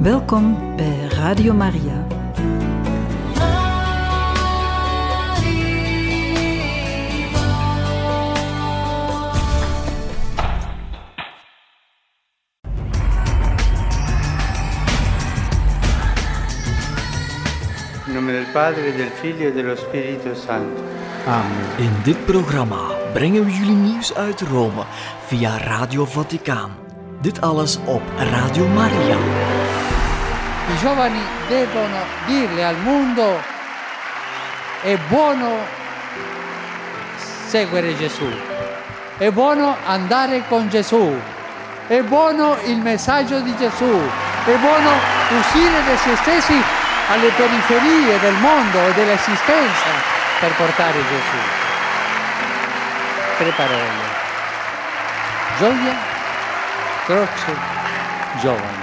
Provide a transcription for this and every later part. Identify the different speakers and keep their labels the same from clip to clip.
Speaker 1: Welkom bij Radio Maria.
Speaker 2: In nome del Padre, del Figlio e dello Spirito Santo.
Speaker 3: Amen.
Speaker 4: In dit programma brengen we jullie nieuws uit Rome via Radio Vaticaan. Dit alles op Radio Maria.
Speaker 5: I giovani devono dirle al mondo: è buono seguire Gesù, è buono andare con Gesù, è buono il messaggio di Gesù, è buono uscire da se stessi alle periferie del mondo e dell'esistenza per portare Gesù. Tre parole: gioia, croce, giovani.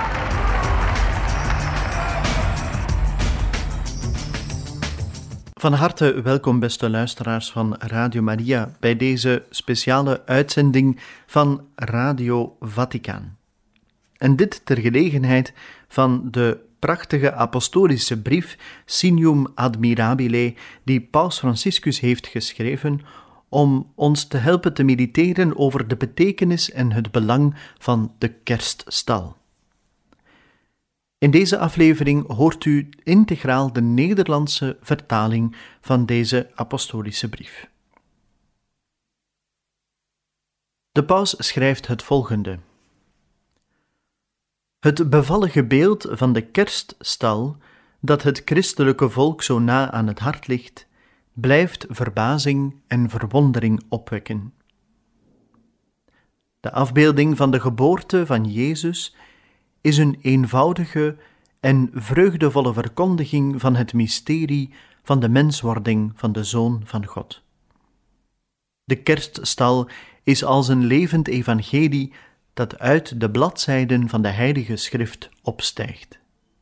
Speaker 3: Van harte welkom, beste luisteraars van Radio Maria, bij deze speciale uitzending van Radio Vaticaan. En dit ter gelegenheid van de prachtige apostolische brief Signium Admirabile die Paus Franciscus heeft geschreven om ons te helpen te mediteren over de betekenis en het belang van de kerststal. In deze aflevering hoort u integraal de Nederlandse vertaling van deze apostolische brief. De paus schrijft het volgende. Het bevallige beeld van de kerststal, dat het christelijke volk zo na aan het hart ligt, blijft verbazing en verwondering opwekken. De afbeelding van de geboorte van Jezus is een eenvoudige en vreugdevolle verkondiging van het mysterie van de menswording van de Zoon van God. De kerststal is als een levend evangelie dat uit de bladzijden van de Heilige Schrift opstijgt.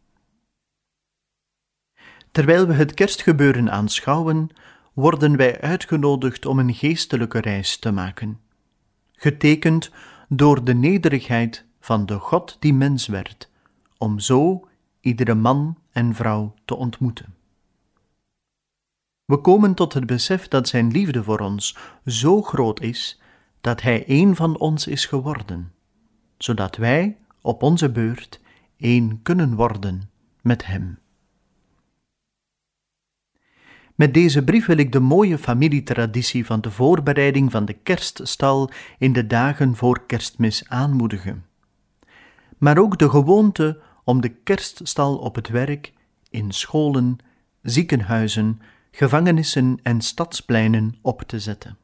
Speaker 3: Terwijl we het kerstgebeuren aanschouwen, worden wij uitgenodigd om een geestelijke reis te maken, getekend door de nederigheid van de God die mens werd, om zo iedere man en vrouw te ontmoeten. We komen tot het besef dat zijn liefde voor ons zo groot is, dat hij één van ons is geworden, zodat wij op onze beurt één kunnen worden met hem. Met deze brief wil ik de mooie familietraditie van de voorbereiding van de kerststal in de dagen voor Kerstmis aanmoedigen. Maar ook de gewoonte om de kerststal op het werk, in scholen, ziekenhuizen, gevangenissen en stadspleinen op te zetten.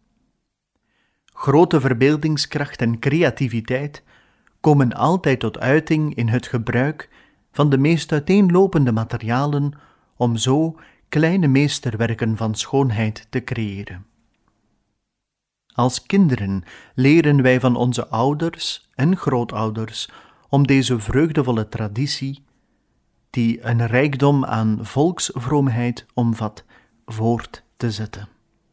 Speaker 3: Grote verbeeldingskracht en creativiteit komen altijd tot uiting in het gebruik van de meest uiteenlopende materialen om zo kleine meesterwerken van schoonheid te creëren. Als kinderen leren wij van onze ouders en grootouders om deze vreugdevolle traditie, die een rijkdom aan volksvroomheid omvat, voort te zetten.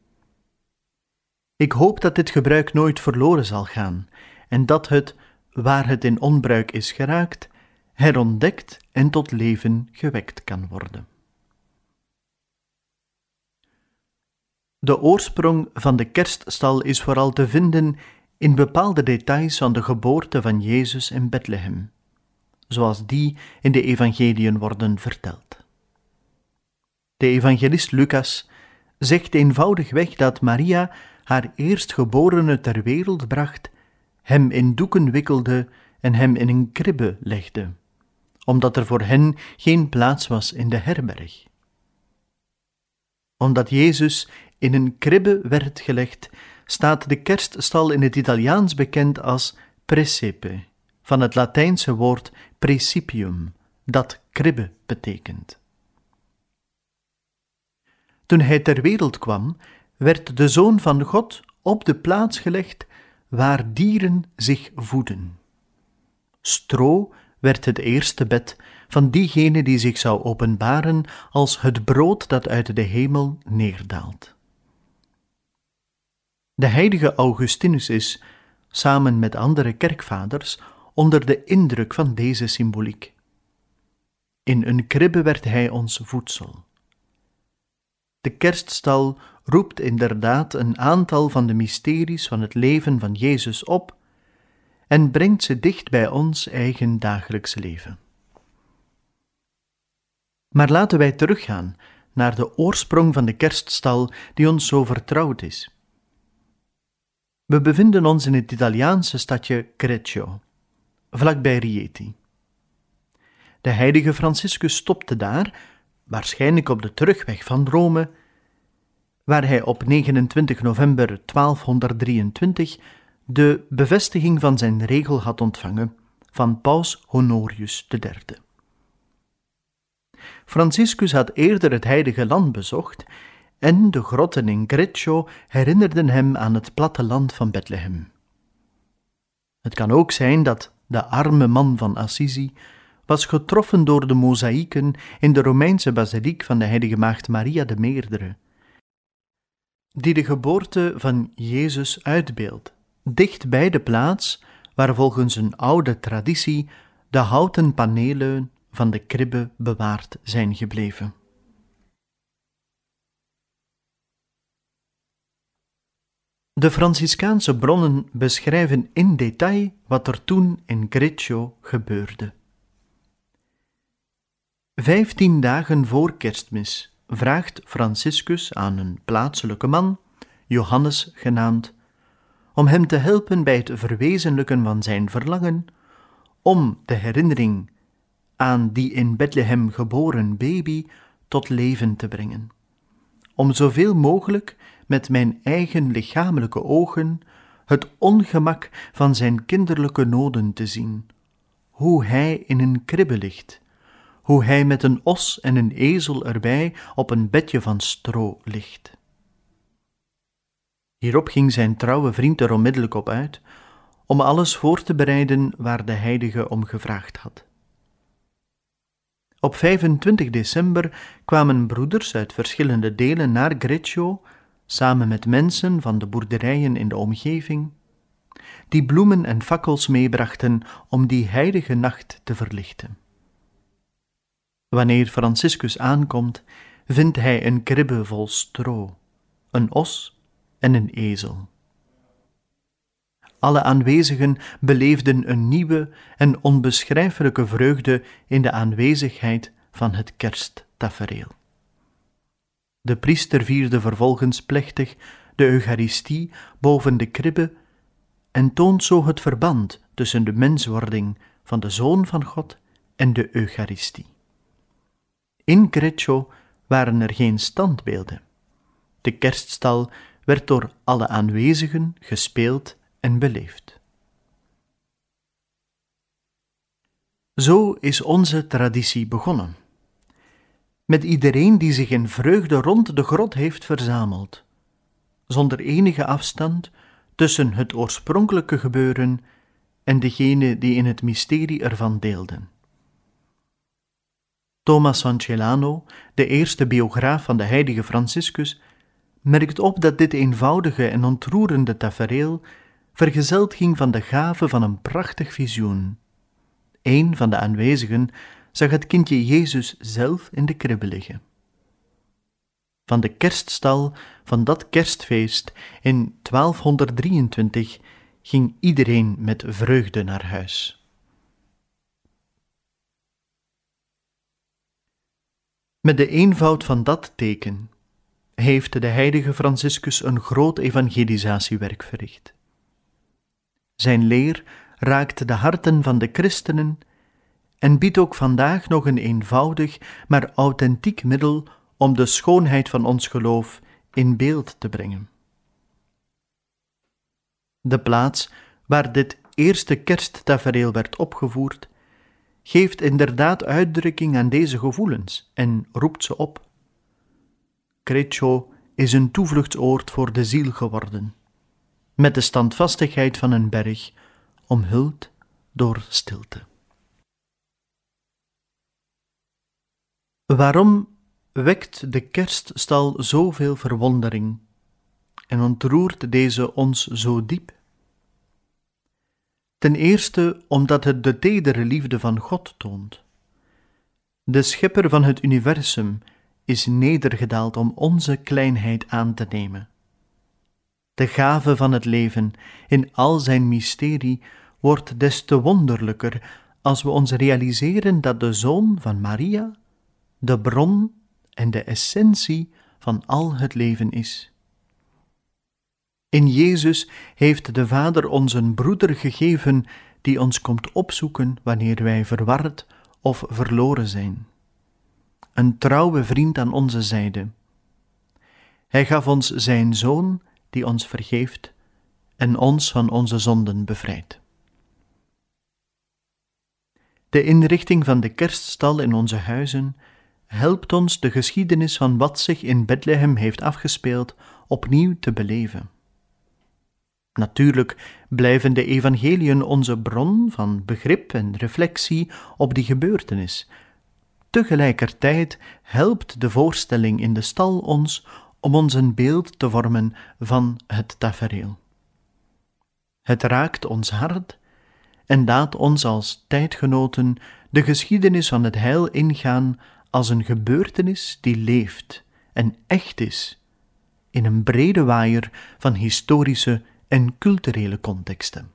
Speaker 3: Ik hoop dat dit gebruik nooit verloren zal gaan en dat het, waar het in onbruik is geraakt, herontdekt en tot leven gewekt kan worden. De oorsprong van de kerststal is vooral te vinden in bepaalde details van de geboorte van Jezus in Bethlehem, zoals die in de evangeliën worden verteld. De evangelist Lucas zegt eenvoudigweg dat Maria haar eerstgeborene ter wereld bracht, hem in doeken wikkelde en hem in een kribbe legde, omdat er voor hen geen plaats was in de herberg. Omdat Jezus in een kribbe werd gelegd, staat de kerststal in het Italiaans bekend als presepe, van het Latijnse woord praecipium, dat kribbe betekent. Toen hij ter wereld kwam, werd de Zoon van God op de plaats gelegd waar dieren zich voeden. Stro werd het eerste bed van diegene die zich zou openbaren als het brood dat uit de hemel neerdaalt. De heilige Augustinus is, samen met andere kerkvaders, onder de indruk van deze symboliek. In een kribbe werd hij ons voedsel. De kerststal roept inderdaad een aantal van de mysteries van het leven van Jezus op en brengt ze dicht bij ons eigen dagelijks leven. Maar laten wij teruggaan naar de oorsprong van de kerststal die ons zo vertrouwd is. We bevinden ons in het Italiaanse stadje Greccio, vlakbij Rieti. De heilige Franciscus stopte daar, waarschijnlijk op de terugweg van Rome, waar hij op 29 november 1223 de bevestiging van zijn regel had ontvangen van paus Honorius III. Franciscus had eerder het heilige land bezocht en de grotten in Greccio herinnerden hem aan het platteland van Bethlehem. Het kan ook zijn dat de arme man van Assisi was getroffen door de mozaïeken in de Romeinse basiliek van de heilige maagd Maria de Meerdere, die de geboorte van Jezus uitbeeldt, dicht bij de plaats waar volgens een oude traditie de houten panelen van de kribbe bewaard zijn gebleven. De Franciscaanse bronnen beschrijven in detail wat er toen in Greccio gebeurde. 15 dagen voor Kerstmis vraagt Franciscus aan een plaatselijke man, Johannes genaamd, om hem te helpen bij het verwezenlijken van zijn verlangen om de herinnering aan die in Bethlehem geboren baby tot leven te brengen, om zoveel mogelijk met mijn eigen lichamelijke ogen het ongemak van zijn kinderlijke noden te zien, hoe hij in een kribbe ligt, hoe hij met een os en een ezel erbij op een bedje van stro ligt. Hierop ging zijn trouwe vriend er onmiddellijk op uit, om alles voor te bereiden waar de heilige om gevraagd had. Op 25 december kwamen broeders uit verschillende delen naar Greccio, samen met mensen van de boerderijen in de omgeving, die bloemen en fakkels meebrachten om die heilige nacht te verlichten. Wanneer Franciscus aankomt, vindt hij een kribbe vol stro, een os en een ezel. Alle aanwezigen beleefden een nieuwe en onbeschrijfelijke vreugde in de aanwezigheid van het kersttafereel. De priester vierde vervolgens plechtig de Eucharistie boven de kribbe en toont zo het verband tussen de menswording van de Zoon van God en de Eucharistie. In Greccio waren er geen standbeelden. De kerststal werd door alle aanwezigen gespeeld en beleefd. Zo is onze traditie begonnen, met iedereen die zich in vreugde rond de grot heeft verzameld, zonder enige afstand tussen het oorspronkelijke gebeuren en degene die in het mysterie ervan deelden. Thomas van Celano, de eerste biograaf van de heilige Franciscus, merkt op dat dit eenvoudige en ontroerende tafereel vergezeld ging van de gave van een prachtig visioen. Een van de aanwezigen zag het kindje Jezus zelf in de kribbe liggen. Van de kerststal van dat kerstfeest in 1223 ging iedereen met vreugde naar huis. Met de eenvoud van dat teken heeft de heilige Franciscus een groot evangelisatiewerk verricht. Zijn leer raakt de harten van de christenen en biedt ook vandaag nog een eenvoudig, maar authentiek middel om de schoonheid van ons geloof in beeld te brengen. De plaats waar dit eerste kersttafereel werd opgevoerd, geeft inderdaad uitdrukking aan deze gevoelens en roept ze op. Greccio is een toevluchtsoord voor de ziel geworden, met de standvastigheid van een berg, omhuld door stilte. Waarom wekt de kerststal zoveel verwondering en ontroert deze ons zo diep? Ten eerste omdat het de tedere liefde van God toont. De schepper van het universum is nedergedaald om onze kleinheid aan te nemen. De gave van het leven in al zijn mysterie wordt des te wonderlijker als we ons realiseren dat de Zoon van Maria de bron en de essentie van al het leven is. In Jezus heeft de Vader ons een broeder gegeven die ons komt opzoeken wanneer wij verward of verloren zijn. Een trouwe vriend aan onze zijde. Hij gaf ons zijn Zoon die ons vergeeft en ons van onze zonden bevrijdt. De inrichting van de kerststal in onze huizen helpt ons de geschiedenis van wat zich in Bethlehem heeft afgespeeld opnieuw te beleven. Natuurlijk blijven de evangeliën onze bron van begrip en reflectie op die gebeurtenis. Tegelijkertijd helpt de voorstelling in de stal ons om ons een beeld te vormen van het tafereel. Het raakt ons hart en laat ons als tijdgenoten de geschiedenis van het heil ingaan als een gebeurtenis die leeft en echt is, in een brede waaier van historische en culturele contexten.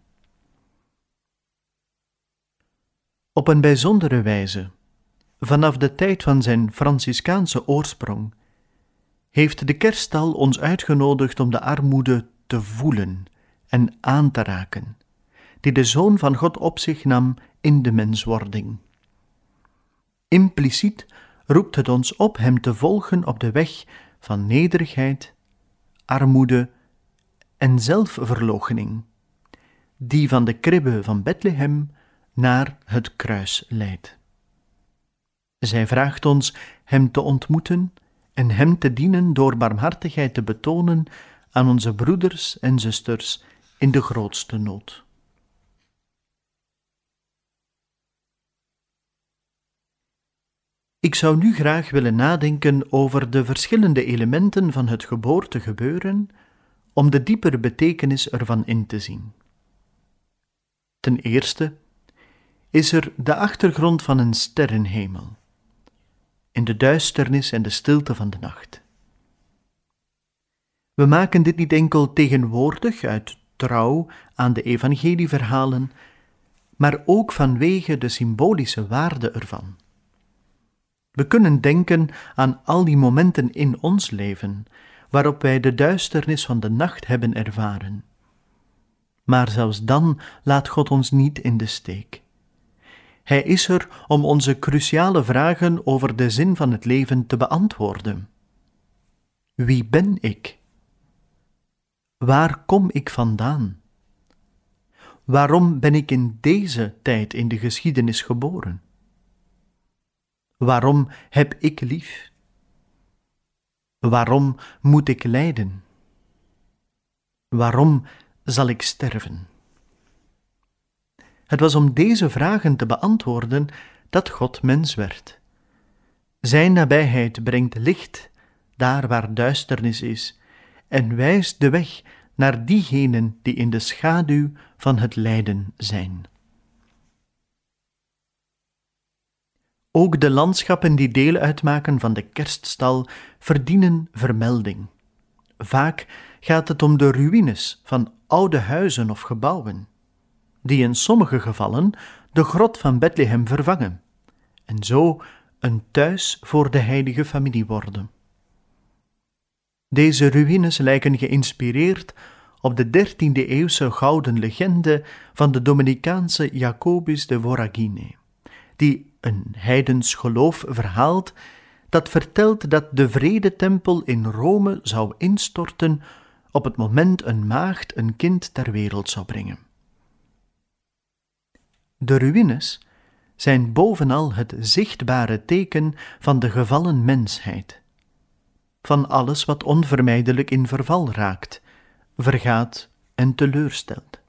Speaker 3: Op een bijzondere wijze, vanaf de tijd van zijn Franciscaanse oorsprong, heeft de kerststal ons uitgenodigd om de armoede te voelen en aan te raken, die de Zoon van God op zich nam in de menswording. Impliciet roept het ons op hem te volgen op de weg van nederigheid, armoede en zelfverloochening, die van de kribbe van Bethlehem naar het kruis leidt. Zij vraagt ons hem te ontmoeten en hem te dienen door barmhartigheid te betonen aan onze broeders en zusters in de grootste nood. Ik zou nu graag willen nadenken over de verschillende elementen van het geboortegebeuren om de diepere betekenis ervan in te zien. Ten eerste is er de achtergrond van een sterrenhemel, in de duisternis en de stilte van de nacht. We maken dit niet enkel tegenwoordig uit trouw aan de evangelieverhalen, maar ook vanwege de symbolische waarde ervan. We kunnen denken aan al die momenten in ons leven, waarop wij de duisternis van de nacht hebben ervaren. Maar zelfs dan laat God ons niet in de steek. Hij is er om onze cruciale vragen over de zin van het leven te beantwoorden. Wie ben ik? Waar kom ik vandaan? Waarom ben ik in deze tijd in de geschiedenis geboren? Waarom heb ik lief? Waarom moet ik lijden? Waarom zal ik sterven? Het was om deze vragen te beantwoorden dat God mens werd. Zijn nabijheid brengt licht daar waar duisternis is en wijst de weg naar diegenen die in de schaduw van het lijden zijn. Ook de landschappen die deel uitmaken van de kerststal verdienen vermelding. Vaak gaat het om de ruïnes van oude huizen of gebouwen, die in sommige gevallen de grot van Bethlehem vervangen, en zo een thuis voor de heilige familie worden. Deze ruïnes lijken geïnspireerd op de 13e-eeuwse gouden legende van de Dominicaanse Jacobus de Voragine, die een heidens geloof verhaalt dat vertelt dat de vredetempel in Rome zou instorten op het moment een maagd een kind ter wereld zou brengen. De ruïnes zijn bovenal het zichtbare teken van de gevallen mensheid, van alles wat onvermijdelijk in verval raakt, vergaat en teleurstelt.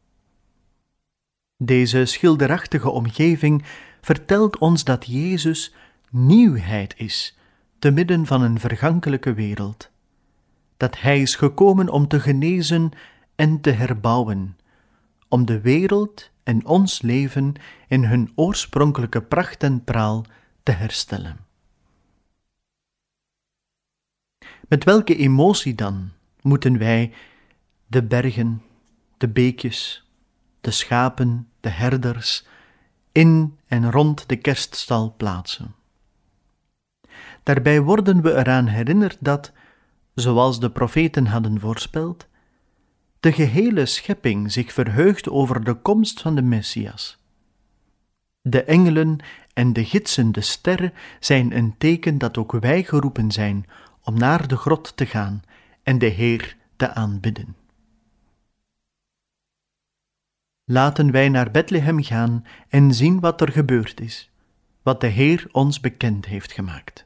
Speaker 3: Deze schilderachtige omgeving vertelt ons dat Jezus nieuwheid is, te midden van een vergankelijke wereld. Dat Hij is gekomen om te genezen en te herbouwen, om de wereld en ons leven in hun oorspronkelijke pracht en praal te herstellen. Met welke emotie dan moeten wij de bergen, de beekjes, de schapen, de herders in en rond de kerststal plaatsen? Daarbij worden we eraan herinnerd dat, zoals de profeten hadden voorspeld, de gehele schepping zich verheugt over de komst van de Messias. De engelen en de gidsende sterren zijn een teken dat ook wij geroepen zijn om naar de grot te gaan en de Heer te aanbidden. Laten wij naar Bethlehem gaan en zien wat er gebeurd is, wat de Heer ons bekend heeft gemaakt.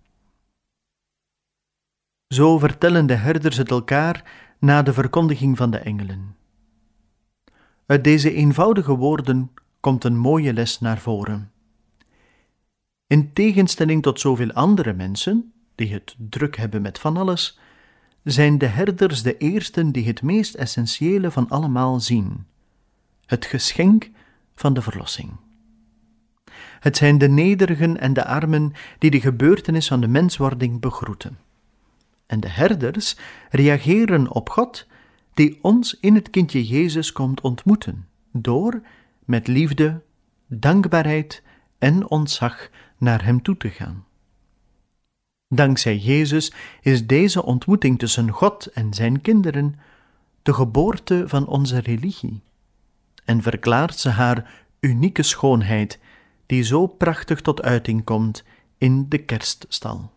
Speaker 3: Zo vertellen de herders het elkaar na de verkondiging van de engelen. Uit deze eenvoudige woorden komt een mooie les naar voren. In tegenstelling tot zoveel andere mensen, die het druk hebben met van alles, zijn de herders de eersten die het meest essentiële van allemaal zien: het geschenk van de verlossing. Het zijn de nederigen en de armen die de gebeurtenis van de menswording begroeten. En de herders reageren op God, die ons in het kindje Jezus komt ontmoeten, door met liefde, dankbaarheid en ontzag naar hem toe te gaan. Dankzij Jezus is deze ontmoeting tussen God en zijn kinderen de geboorte van onze religie en verklaart ze haar unieke schoonheid, die zo prachtig tot uiting komt in de kerststal.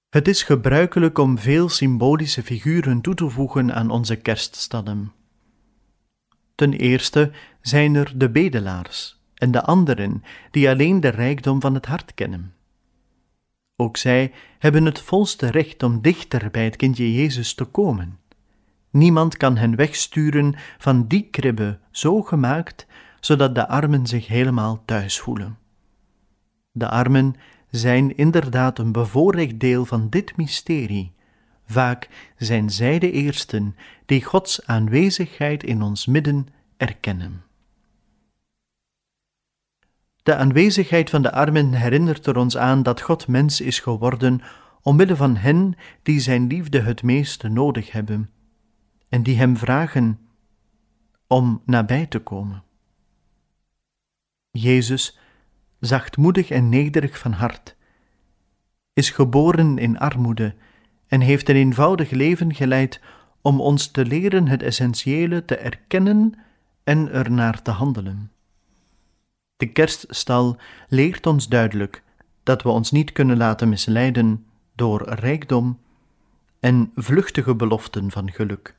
Speaker 3: Het is gebruikelijk om veel symbolische figuren toe te voegen aan onze kerststallen. Ten eerste zijn er de bedelaars en de anderen die alleen de rijkdom van het hart kennen. Ook zij hebben het volste recht om dichter bij het kindje Jezus te komen. Niemand kan hen wegsturen van die kribbe zo gemaakt, zodat de armen zich helemaal thuis voelen. De armen zijn inderdaad een bevoorrecht deel van dit mysterie. Vaak zijn zij de eersten die Gods aanwezigheid in ons midden erkennen. De aanwezigheid van de armen herinnert er ons aan dat God mens is geworden omwille van hen die zijn liefde het meest nodig hebben en die hem vragen om nabij te komen. Jezus, zachtmoedig en nederig van hart, is geboren in armoede en heeft een eenvoudig leven geleid om ons te leren het essentiële te erkennen en ernaar te handelen. De kerststal leert ons duidelijk dat we ons niet kunnen laten misleiden door rijkdom en vluchtige beloften van geluk.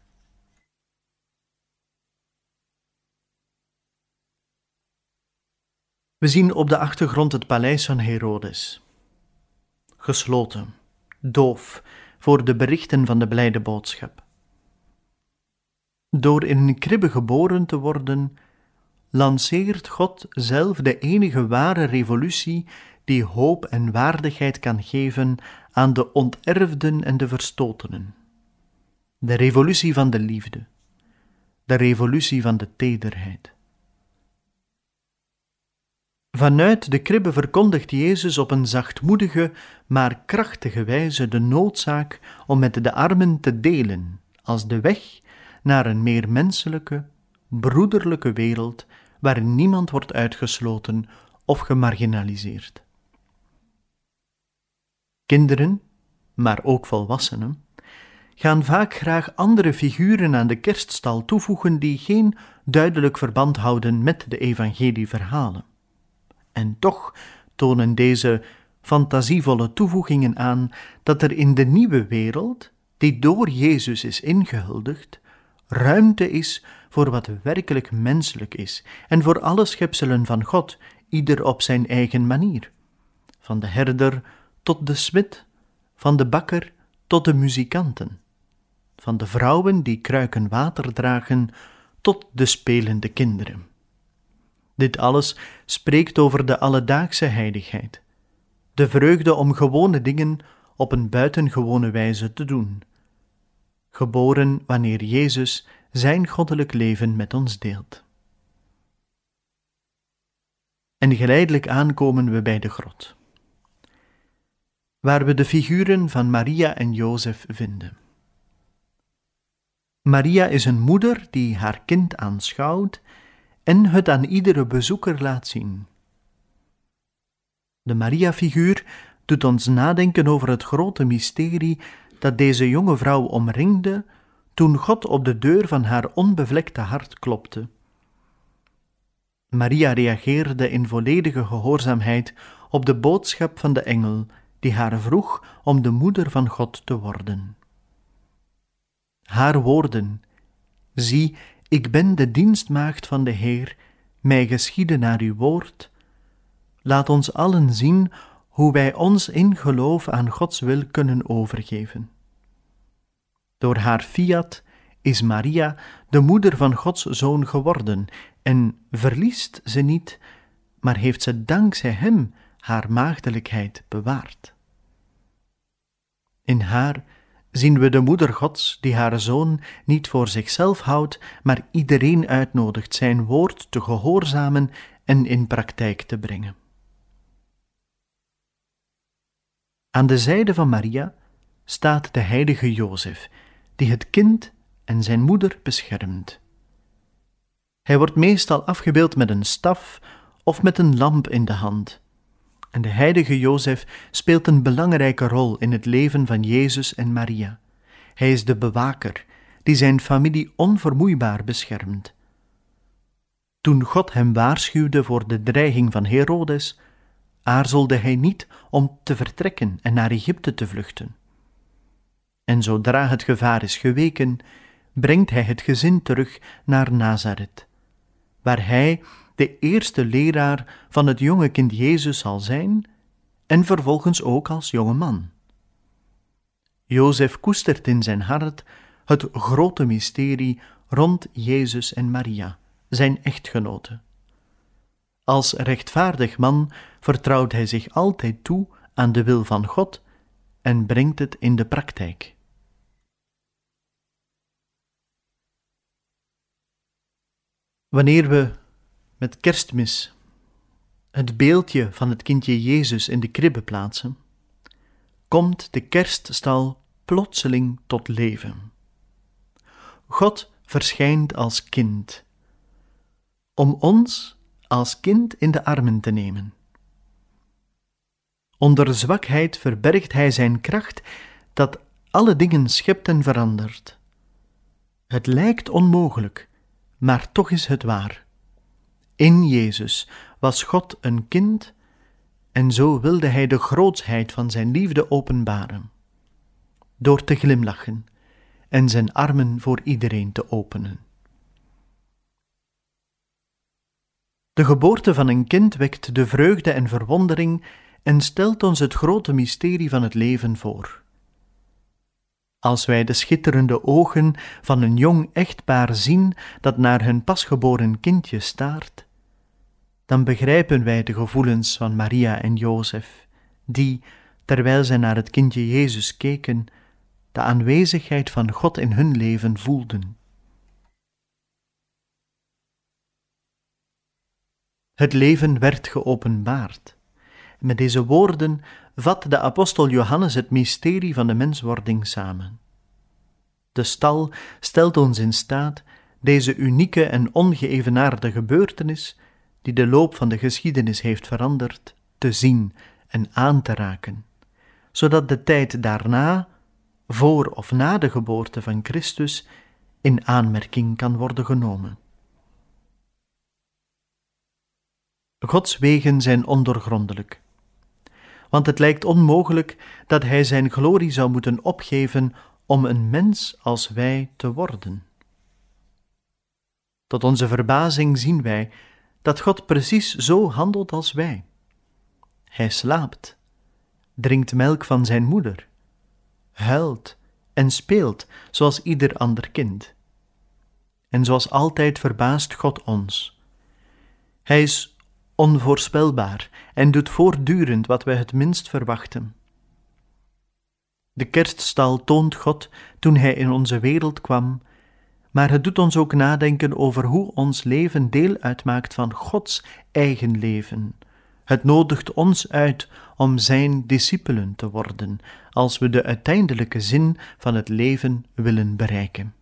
Speaker 3: We zien op de achtergrond het paleis van Herodes. Gesloten, doof voor de berichten van de blijde boodschap. Door in een kribbe geboren te worden, lanceert God zelf de enige ware revolutie die hoop en waardigheid kan geven aan de onterfden en de verstotenen. De revolutie van de liefde, de revolutie van de tederheid. Vanuit de kribbe verkondigt Jezus op een zachtmoedige, maar krachtige wijze de noodzaak om met de armen te delen als de weg naar een meer menselijke, broederlijke wereld waarin niemand wordt uitgesloten of gemarginaliseerd. Kinderen, maar ook volwassenen, gaan vaak graag andere figuren aan de kerststal toevoegen die geen duidelijk verband houden met de evangelieverhalen. En toch tonen deze fantasievolle toevoegingen aan dat er in de nieuwe wereld, die door Jezus is ingehuldigd, ruimte is voor wat werkelijk menselijk is en voor alle schepselen van God, ieder op zijn eigen manier. Van de herder tot de smid, van de bakker tot de muzikanten, van de vrouwen die kruiken water dragen tot de spelende kinderen. Dit alles spreekt over de alledaagse heiligheid, de vreugde om gewone dingen op een buitengewone wijze te doen, geboren wanneer Jezus zijn goddelijk leven met ons deelt. En geleidelijk aankomen we bij de grot, waar we de figuren van Maria en Jozef vinden. Maria is een moeder die haar kind aanschouwt en het aan iedere bezoeker laat zien. De Maria-figuur doet ons nadenken over het grote mysterie dat deze jonge vrouw omringde toen God op de deur van haar onbevlekte hart klopte. Maria reageerde in volledige gehoorzaamheid op de boodschap van de engel die haar vroeg om de moeder van God te worden. Haar woorden, zie, ik ben de dienstmaagd van de Heer, mij geschiede naar uw woord, laat ons allen zien hoe wij ons in geloof aan Gods wil kunnen overgeven. Door haar fiat is Maria de moeder van Gods Zoon geworden en verliest ze niet, maar heeft ze dankzij hem haar maagdelijkheid bewaard. In haar zien we de moeder Gods die haar Zoon niet voor zichzelf houdt, maar iedereen uitnodigt zijn woord te gehoorzamen en in praktijk te brengen. Aan de zijde van Maria staat de heilige Jozef, die het kind en zijn moeder beschermt. Hij wordt meestal afgebeeld met een staf of met een lamp in de hand. En de heilige Jozef speelt een belangrijke rol in het leven van Jezus en Maria. Hij is de bewaker die zijn familie onvermoeibaar beschermt. Toen God hem waarschuwde voor de dreiging van Herodes, aarzelde hij niet om te vertrekken en naar Egypte te vluchten. En zodra het gevaar is geweken, brengt hij het gezin terug naar Nazareth, waar hij de eerste leraar van het jonge kind Jezus zal zijn en vervolgens ook als jonge man. Jozef koestert in zijn hart het grote mysterie rond Jezus en Maria, zijn echtgenote. Als rechtvaardig man vertrouwt hij zich altijd toe aan de wil van God en brengt het in de praktijk. Wanneer we met Kerstmis het beeldje van het kindje Jezus in de kribbe plaatsen, komt de kerststal plotseling tot leven. God verschijnt als kind, om ons als kind in de armen te nemen. Onder zwakheid verbergt hij zijn kracht dat alle dingen schept en verandert. Het lijkt onmogelijk, maar toch is het waar. In Jezus was God een kind en zo wilde hij de grootsheid van zijn liefde openbaren, door te glimlachen en zijn armen voor iedereen te openen. De geboorte van een kind wekt de vreugde en verwondering en stelt ons het grote mysterie van het leven voor. Als wij de schitterende ogen van een jong echtpaar zien dat naar hun pasgeboren kindje staart, dan begrijpen wij de gevoelens van Maria en Jozef, die, terwijl zij naar het kindje Jezus keken, de aanwezigheid van God in hun leven voelden. Het leven werd geopenbaard. Met deze woorden vat de apostel Johannes het mysterie van de menswording samen. De stal stelt ons in staat deze unieke en ongeëvenaarde gebeurtenis, die de loop van de geschiedenis heeft veranderd, te zien en aan te raken, zodat de tijd daarna, voor of na de geboorte van Christus, in aanmerking kan worden genomen. Gods wegen zijn ondoorgrondelijk, want het lijkt onmogelijk dat hij zijn glorie zou moeten opgeven om een mens als wij te worden. Tot onze verbazing zien wij dat God precies zo handelt als wij. Hij slaapt, drinkt melk van zijn moeder, huilt en speelt zoals ieder ander kind. En zoals altijd verbaast God ons. Hij is onvoorspelbaar en doet voortdurend wat wij het minst verwachten. De kerststal toont God toen hij in onze wereld kwam, maar het doet ons ook nadenken over hoe ons leven deel uitmaakt van Gods eigen leven. Het nodigt ons uit om zijn discipelen te worden, als we de uiteindelijke zin van het leven willen bereiken.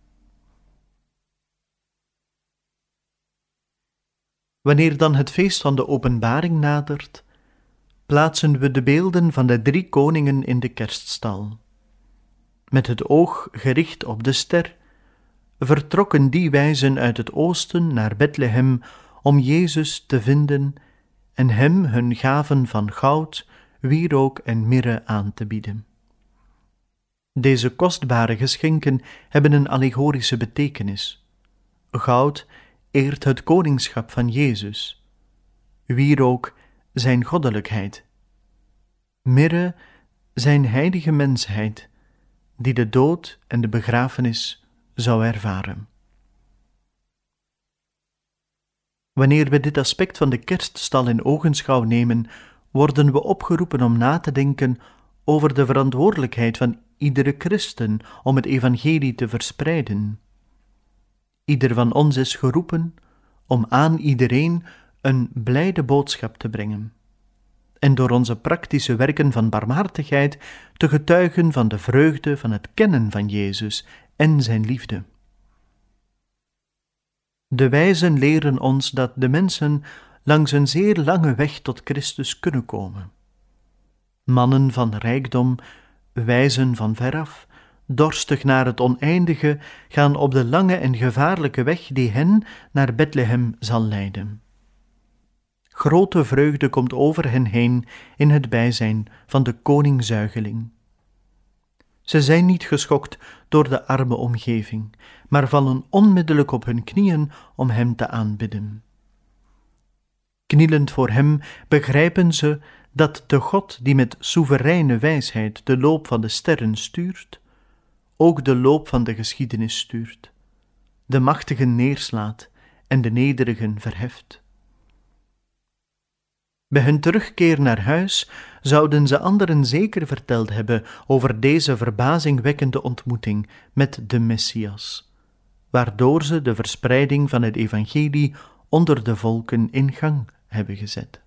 Speaker 3: Wanneer dan het feest van de openbaring nadert, plaatsen we de beelden van de 3 koningen in de kerststal. Met het oog gericht op de ster, vertrokken die wijzen uit het oosten naar Bethlehem om Jezus te vinden en hem hun gaven van goud, wierook en mirre aan te bieden. Deze kostbare geschenken hebben een allegorische betekenis. Goud eert het koningschap van Jezus, wierook zijn goddelijkheid, mirre zijn heilige mensheid, die de dood en de begrafenis zou ervaren. Wanneer we dit aspect van de kerststal in ogenschouw nemen, worden we opgeroepen om na te denken over de verantwoordelijkheid van iedere christen om het evangelie te verspreiden. Ieder van ons is geroepen om aan iedereen een blijde boodschap te brengen en door onze praktische werken van barmhartigheid te getuigen van de vreugde van het kennen van Jezus en zijn liefde. De wijzen leren ons dat de mensen langs een zeer lange weg tot Christus kunnen komen. Mannen van rijkdom, wijzen van veraf, dorstig naar het oneindige, gaan op de lange en gevaarlijke weg die hen naar Bethlehem zal leiden. Grote vreugde komt over hen heen in het bijzijn van de koning-zuigeling. Ze zijn niet geschokt door de arme omgeving, maar vallen onmiddellijk op hun knieën om hem te aanbidden. Knielend voor hem begrijpen ze dat de God die met soevereine wijsheid de loop van de sterren stuurt, ook de loop van de geschiedenis stuurt, de machtigen neerslaat en de nederigen verheft. Bij hun terugkeer naar huis zouden ze anderen zeker verteld hebben over deze verbazingwekkende ontmoeting met de Messias, waardoor ze de verspreiding van het evangelie onder de volken in gang hebben gezet.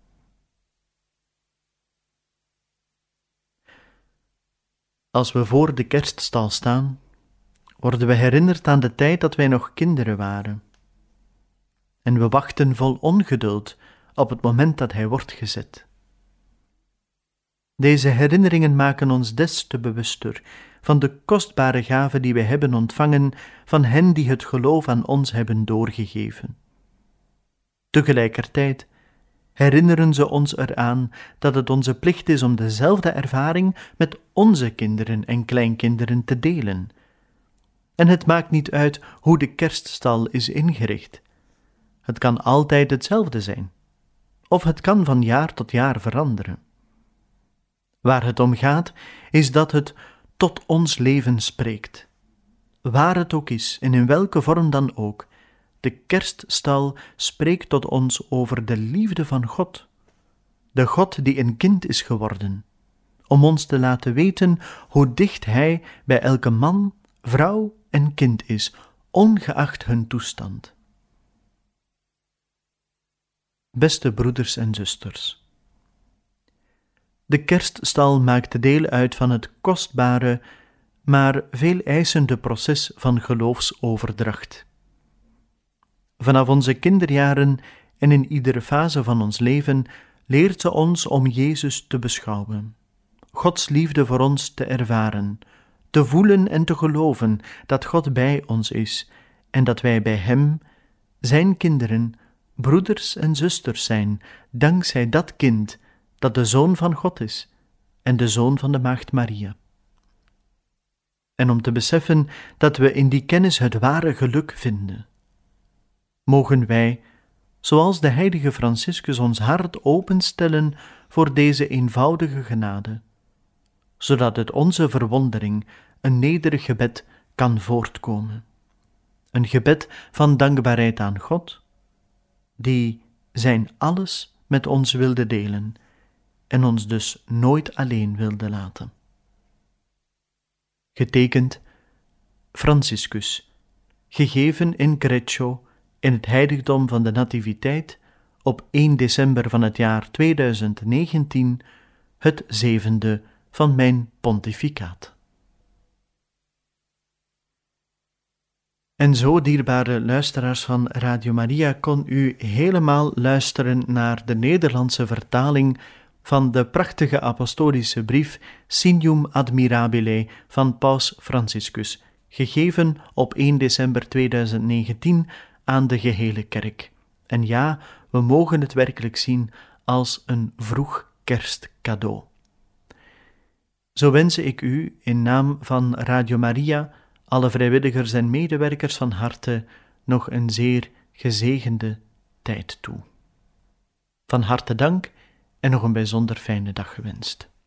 Speaker 3: Als we voor de kerststal staan, worden we herinnerd aan de tijd dat wij nog kinderen waren. En we wachten vol ongeduld op het moment dat hij wordt gezet. Deze herinneringen maken ons des te bewuster van de kostbare gave die wij hebben ontvangen van hen die het geloof aan ons hebben doorgegeven. Tegelijkertijd herinneren ze ons eraan dat het onze plicht is om dezelfde ervaring met onze kinderen en kleinkinderen te delen. En het maakt niet uit hoe de kerststal is ingericht. Het kan altijd hetzelfde zijn, of het kan van jaar tot jaar veranderen. Waar het om gaat, is dat het tot ons leven spreekt. Waar het ook is en in welke vorm dan ook, de kerststal spreekt tot ons over de liefde van God. De God die een kind is geworden, om ons te laten weten hoe dicht Hij bij elke man, vrouw en kind is, ongeacht hun toestand. Beste broeders en zusters, de kerststal maakt deel uit van het kostbare, maar veel eisende proces van geloofsoverdracht. Vanaf onze kinderjaren en in iedere fase van ons leven leert ze ons om Jezus te beschouwen, Gods liefde voor ons te ervaren, te voelen en te geloven dat God bij ons is en dat wij bij Hem, Zijn kinderen, broeders en zusters zijn, dankzij dat kind dat de Zoon van God is en de Zoon van de Maagd Maria. En om te beseffen dat we in die kennis het ware geluk vinden, mogen wij, zoals de heilige Franciscus, ons hart openstellen voor deze eenvoudige genade, zodat uit onze verwondering een nederig gebed kan voortkomen. Een gebed van dankbaarheid aan God, die zijn alles met ons wilde delen en ons dus nooit alleen wilde laten. Getekend Franciscus, gegeven in Greccio in het heiligdom van de Nativiteit op 1 december van het jaar 2019, het 7e van mijn pontificaat. En zo, dierbare luisteraars van Radio Maria, kon u helemaal luisteren naar de Nederlandse vertaling van de prachtige apostolische brief Signum Admirabile van Paus Franciscus, gegeven op 1 december 2019 aan de gehele kerk. En ja, we mogen het werkelijk zien als een vroeg kerstcadeau. Zo wens ik u in naam van Radio Maria, alle vrijwilligers en medewerkers van harte, nog een zeer gezegende tijd toe. Van harte dank en nog een bijzonder fijne dag gewenst.